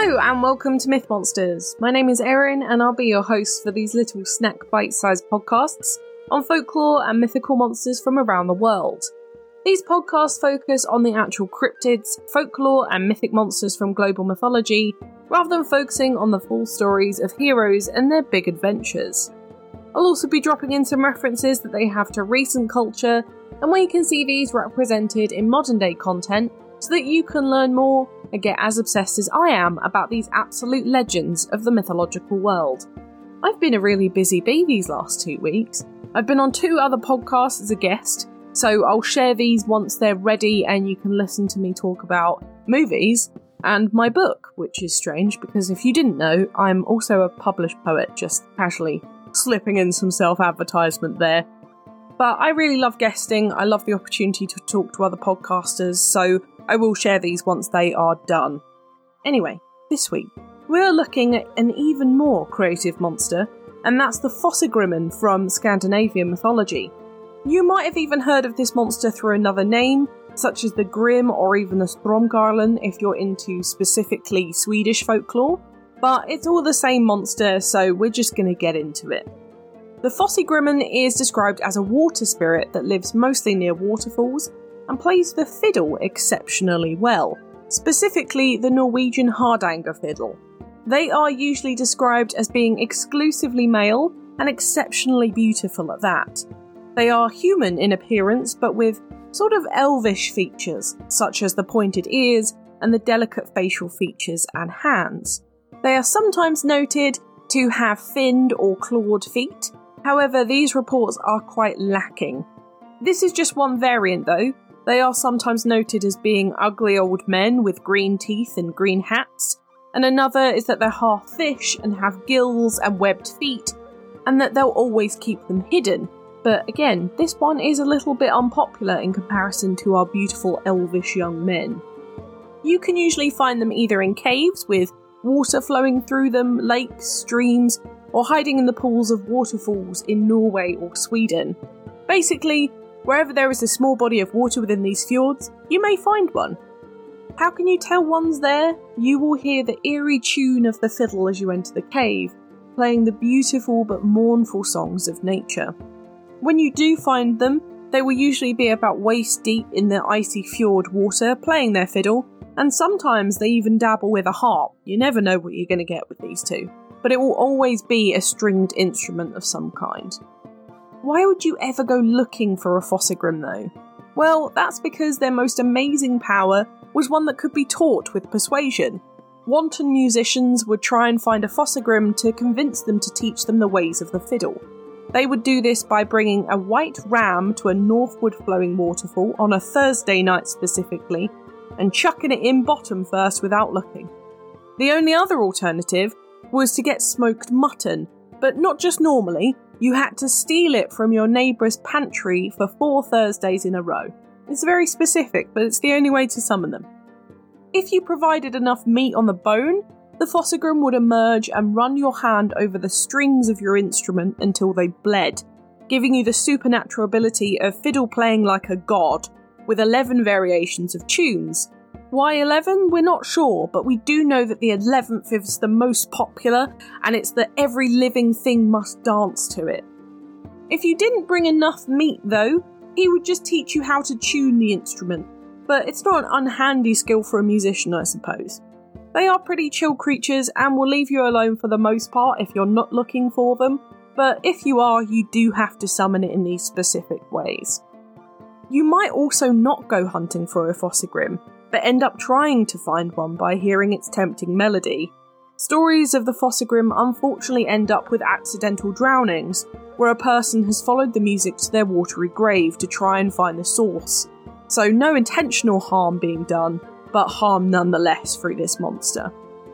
Hello and welcome to Myth Monsters. My name is Erin and I'll be your host for these little snack bite-sized podcasts on folklore and mythical monsters from around the world. These podcasts focus on the actual cryptids, folklore and mythic monsters from global mythology, rather than focusing on the full stories of heroes and their big adventures. I'll also be dropping in some references that they have to recent culture and where you can see these represented in modern day content so that you can learn more and get as obsessed as I am about these absolute legends of the mythological world. I've been a really busy bee these last 2 weeks. I've been on 2 other podcasts as a guest, so I'll share these once they're ready and you can listen to me talk about movies and my book, which is strange because if you didn't know, I'm also a published poet, just casually slipping in some self-advertisement there. But I really love guesting, I love the opportunity to talk to other podcasters, so I will share these once they are done. Anyway, this week, we're looking at an even more creative monster, and that's the Fossegrimmen from Scandinavian mythology. You might have even heard of this monster through another name, such as the Grimm or even the Stromgarlen if you're into specifically Swedish folklore, but it's all the same monster, so we're just going to get into it. The Fossegrimmen is described as a water spirit that lives mostly near waterfalls and plays the fiddle exceptionally well, specifically the Norwegian Hardanger fiddle. They are usually described as being exclusively male and exceptionally beautiful at that. They are human in appearance but with sort of elvish features, such as the pointed ears and the delicate facial features and hands. They are sometimes noted to have finned or clawed feet, however these reports are quite lacking. This is just one variant though. They are sometimes noted as being ugly old men with green teeth and green hats, and another is that they're half fish and have gills and webbed feet, and that they'll always keep them hidden. But again, this one is a little bit unpopular in comparison to our beautiful elvish young men. You can usually find them either in caves with water flowing through them, lakes, streams, or hiding in the pools of waterfalls in Norway or Sweden. Basically, wherever there is a small body of water within these fjords, you may find one. How can you tell one's there? You will hear the eerie tune of the fiddle as you enter the cave, playing the beautiful but mournful songs of nature. When you do find them, they will usually be about waist deep in the icy fjord water, playing their fiddle, and sometimes they even dabble with a harp. You never know what you're going to get with these two, but it will always be a stringed instrument of some kind. Why would you ever go looking for a Fossegrim though? Well, that's because their most amazing power was one that could be taught with persuasion. Wanton musicians would try and find a Fossegrim to convince them to teach them the ways of the fiddle. They would do this by bringing a white ram to a northward flowing waterfall on a Thursday night specifically, and chucking it in bottom first without looking. The only other alternative was to get smoked mutton, but not just normally. You had to steal it from your neighbour's pantry for 4 Thursdays in a row. It's very specific, but it's the only way to summon them. If you provided enough meat on the bone, the Fossegrim would emerge and run your hand over the strings of your instrument until they bled, giving you the supernatural ability of fiddle playing like a god, with 11 variations of tunes. Why 11? We're not sure, but we do know that the 11th is the most popular, and it's that every living thing must dance to it. If you didn't bring enough meat though, he would just teach you how to tune the instrument, but it's not an unhandy skill for a musician, I suppose. They are pretty chill creatures and will leave you alone for the most part if you're not looking for them, but if you are, you do have to summon it in these specific ways. You might also not go hunting for a Fossegrim, but end up trying to find one by hearing its tempting melody. Stories of the Fossegrim unfortunately end up with accidental drownings, where a person has followed the music to their watery grave to try and find the source. So no intentional harm being done, but harm nonetheless through this monster.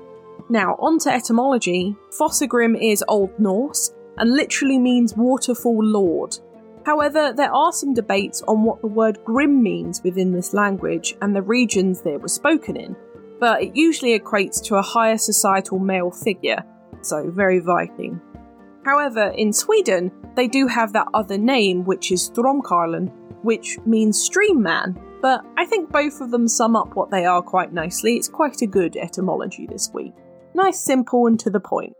Now, on to etymology. Fossegrim is Old Norse, and literally means waterfall lord. However, there are some debates on what the word grim means within this language and the regions that it was spoken in, but it usually equates to a higher societal male figure, so very Viking. However, in Sweden, they do have that other name, which is Stromkarlen, which means stream man, but I think both of them sum up what they are quite nicely. It's quite a good etymology this week. Nice, simple, and to the point.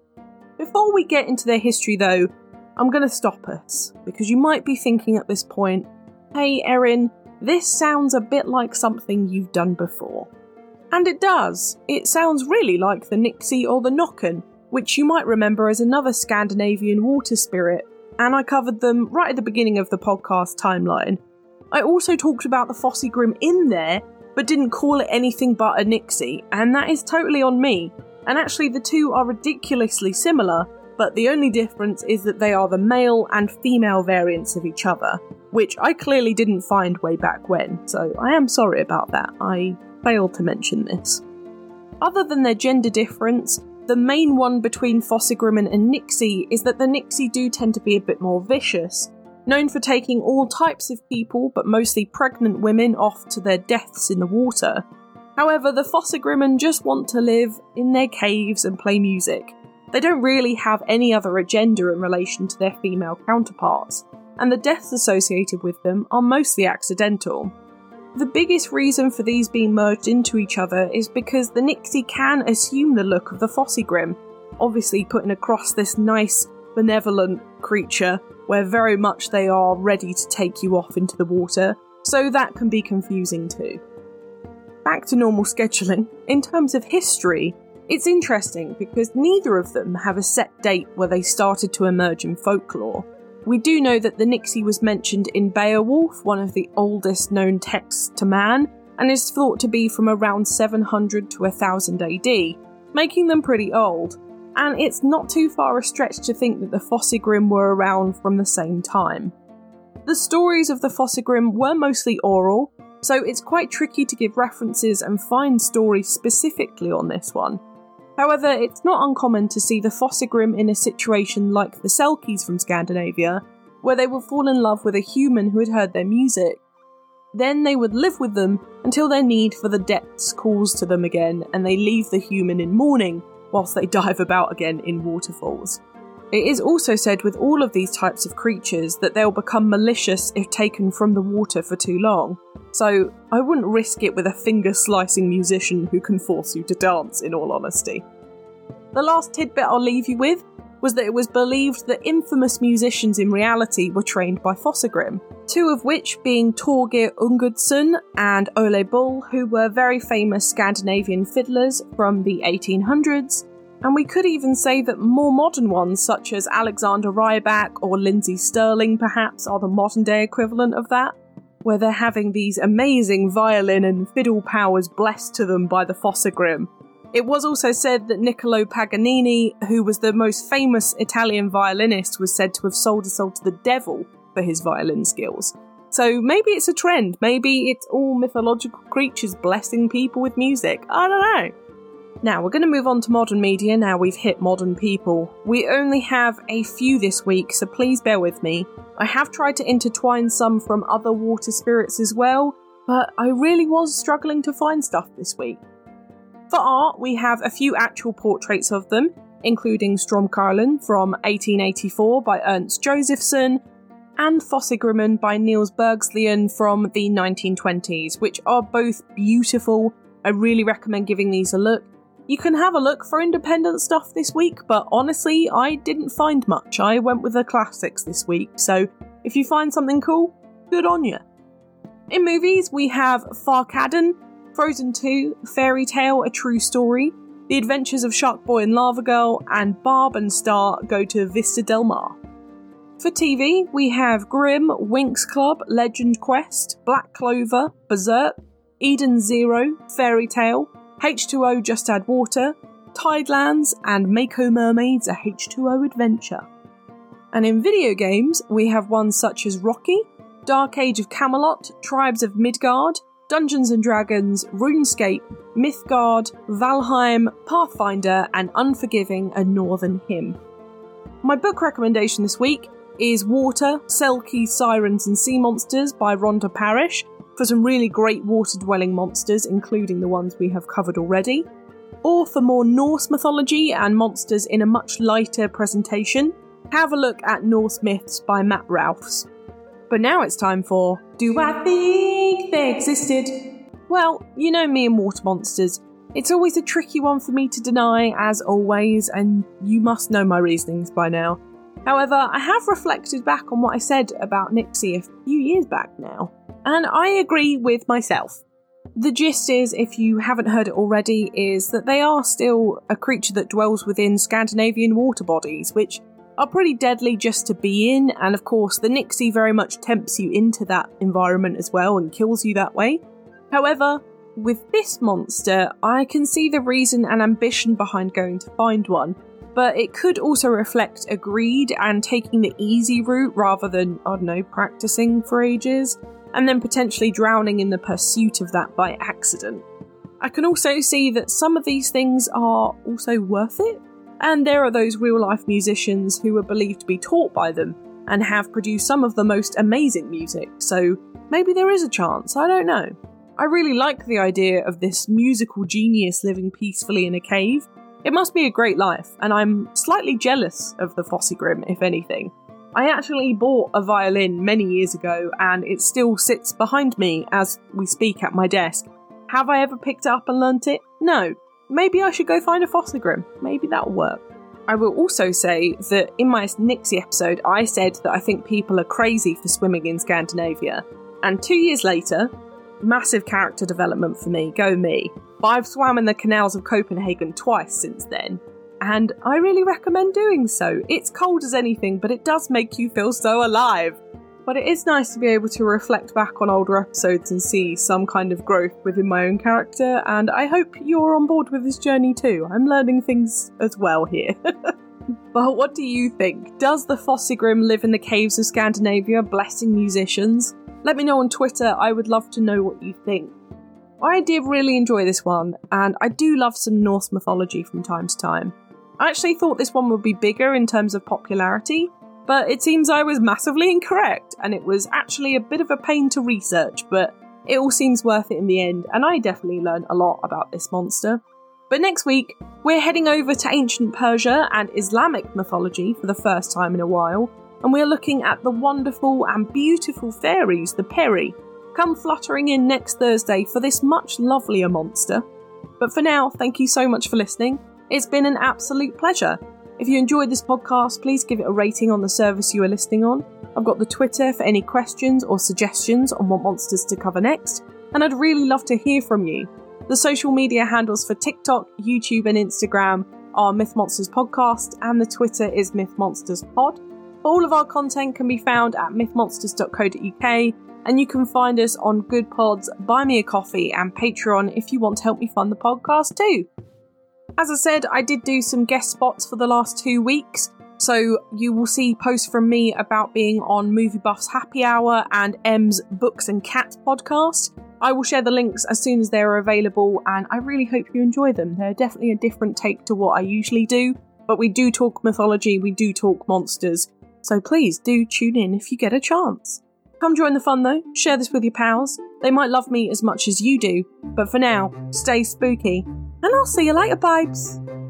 Before we get into their history though, I'm going to stop us, because you might be thinking at this point, hey Erin, this sounds a bit like something you've done before. And it does. It sounds really like the Nixie or the Nokken, which you might remember as another Scandinavian water spirit, and I covered them right at the beginning of the podcast timeline. I also talked about the Fossegrim in there, but didn't call it anything but a Nixie, and that is totally on me. And actually the two are ridiculously similar, but the only difference is that they are the male and female variants of each other, which I clearly didn't find way back when, so I am sorry about that. I failed to mention this. Other than their gender difference, the main one between Fossegrim and Nixie is that the Nixie do tend to be a bit more vicious, known for taking all types of people, but mostly pregnant women, off to their deaths in the water. However, the Fossegrimmen just want to live in their caves and play music. They don't really have any other agenda in relation to their female counterparts, and the deaths associated with them are mostly accidental. The biggest reason for these being merged into each other is because the Nixie can assume the look of the Fossegrim, obviously putting across this nice, benevolent creature where very much they are ready to take you off into the water, so that can be confusing too. Back to normal scheduling, in terms of history, it's interesting because neither of them have a set date where they started to emerge in folklore. We do know that the Nixie was mentioned in Beowulf, one of the oldest known texts to man, and is thought to be from around 700 to 1000 AD, making them pretty old. And it's not too far a stretch to think that the Fossegrim were around from the same time. The stories of the Fossegrim were mostly oral, so it's quite tricky to give references and find stories specifically on this one. However, it's not uncommon to see the Fossegrim in a situation like the Selkies from Scandinavia, where they would fall in love with a human who had heard their music. Then they would live with them until their need for the depths calls to them again, and they leave the human in mourning, whilst they dive about again in waterfalls. It is also said with all of these types of creatures that they'll become malicious if taken from the water for too long, so I wouldn't risk it with a finger-slicing musician who can force you to dance, in all honesty. The last tidbit I'll leave you with was that it was believed that infamous musicians in reality were trained by Fossegrim, two of which being Torgeir Ungurdsson and Ole Bull, who were very famous Scandinavian fiddlers from the 1800s, and we could even say that more modern ones such as Alexander Rybak or Lindsey Stirling perhaps are the modern day equivalent of that, where they're having these amazing violin and fiddle powers blessed to them by the Fossegrim. It was also said that Niccolo Paganini, who was the most famous Italian violinist, was said to have sold his soul to the devil for his violin skills. So maybe it's a trend, maybe it's all mythological creatures blessing people with music, I don't know. Now, we're going to move on to modern media now we've hit modern people. We only have a few this week, so please bear with me. I have tried to intertwine some from other water spirits as well, but I really was struggling to find stuff this week. For art, we have a few actual portraits of them, including Stromkarlen from 1884 by Ernst Josephson, and Fossegrimmen by Niels Bergslien from the 1920s, which are both beautiful. I really recommend giving these a look. You can have a look for independent stuff this week, but honestly, I didn't find much. I went with the classics this week, so if you find something cool, good on you. In movies, we have Farkadden, Frozen 2, Fairy Tale, A True Story, The Adventures of Shark Boy and Lava Girl, and Barb and Star go to Vista Del Mar. For TV, we have Grimm, Winx Club, Legend Quest, Black Clover, Berserk, Eden Zero, Fairy Tale, H2O Just Add Water, Tidelands, and Mako Mermaids, a H2O adventure. And in video games, we have ones such as Rocky, Dark Age of Camelot, Tribes of Midgard, Dungeons & Dragons, RuneScape, Mythgard, Valheim, Pathfinder, and Unforgiving, A Northern Hymn. My book recommendation this week is Water, Selkies, Sirens and Sea Monsters by Rhonda Parrish, for some really great water-dwelling monsters, including the ones we have covered already. Or for more Norse mythology and monsters in a much lighter presentation, have a look at Norse Myths by Matt Rouse. But now it's time for Do I Think they existed, well, you know me and water monsters. It's always a tricky one for me to deny, as always, and you must know my reasonings by now. However, I have reflected back on what I said about Nixie a few years back now, and I agree with myself. The gist is, if you haven't heard it already, is that they are still a creature that dwells within Scandinavian water bodies, which are pretty deadly just to be in, and of course the Nixie very much tempts you into that environment as well and kills you that way. However, with this monster, I can see the reason and ambition behind going to find one, but it could also reflect a greed and taking the easy route rather than, practicing for ages, and then potentially drowning in the pursuit of that by accident. I can also see that some of these things are also worth it, and there are those real-life musicians who are believed to be taught by them and have produced some of the most amazing music, so maybe there is a chance, I don't know. I really like the idea of this musical genius living peacefully in a cave. It must be a great life, and I'm slightly jealous of the Fossegrim, if anything. I actually bought a violin many years ago, and it still sits behind me as we speak at my desk. Have I ever picked it up and learnt it? No. Maybe I should go find a Fossegrim. Maybe that'll work. I will also say that in my Nixie episode, I said that I think people are crazy for swimming in Scandinavia. And 2 years later, massive character development for me, go me. But I've swam in the canals of Copenhagen twice since then, and I really recommend doing so. It's cold as anything, but it does make you feel so alive. But it is nice to be able to reflect back on older episodes and see some kind of growth within my own character, and I hope you're on board with this journey too. I'm learning things as well here. But what do you think? Does the Fossegrim live in the caves of Scandinavia, blessing musicians? Let me know on Twitter, I would love to know what you think. I did really enjoy this one, and I do love some Norse mythology from time to time. I actually thought this one would be bigger in terms of popularity, but it seems I was massively incorrect, and it was actually a bit of a pain to research, but it all seems worth it in the end, and I definitely learned a lot about this monster. But next week, we're heading over to ancient Persia and Islamic mythology for the first time in a while, and we're looking at the wonderful and beautiful fairies, the Peri. Come fluttering in next Thursday for this much lovelier monster. But for now, thank you so much for listening. It's been an absolute pleasure. If you enjoyed this podcast, please give it a rating on the service you are listening on. I've got the Twitter for any questions or suggestions on what monsters to cover next, and I'd really love to hear from you. The social media handles for TikTok, YouTube and Instagram are Myth Monsters Podcast, and the Twitter is Myth Monsters Pod. All of our content can be found at mythmonsters.co.uk, and you can find us on Good Pods, Buy Me a Coffee and Patreon if you want to help me fund the podcast too. As I said, I did do some guest spots for the last 2 weeks, so you will see posts from me about being on Movie Buff's Happy Hour and M's Books and Cats podcast. I will share the links as soon as they're available, and I really hope you enjoy them. They're definitely a different take to what I usually do, but we do talk mythology, we do talk monsters, so please do tune in if you get a chance. Come join the fun though, share this with your pals. They might love me as much as you do, but for now, stay spooky, and I'll see you later, babes.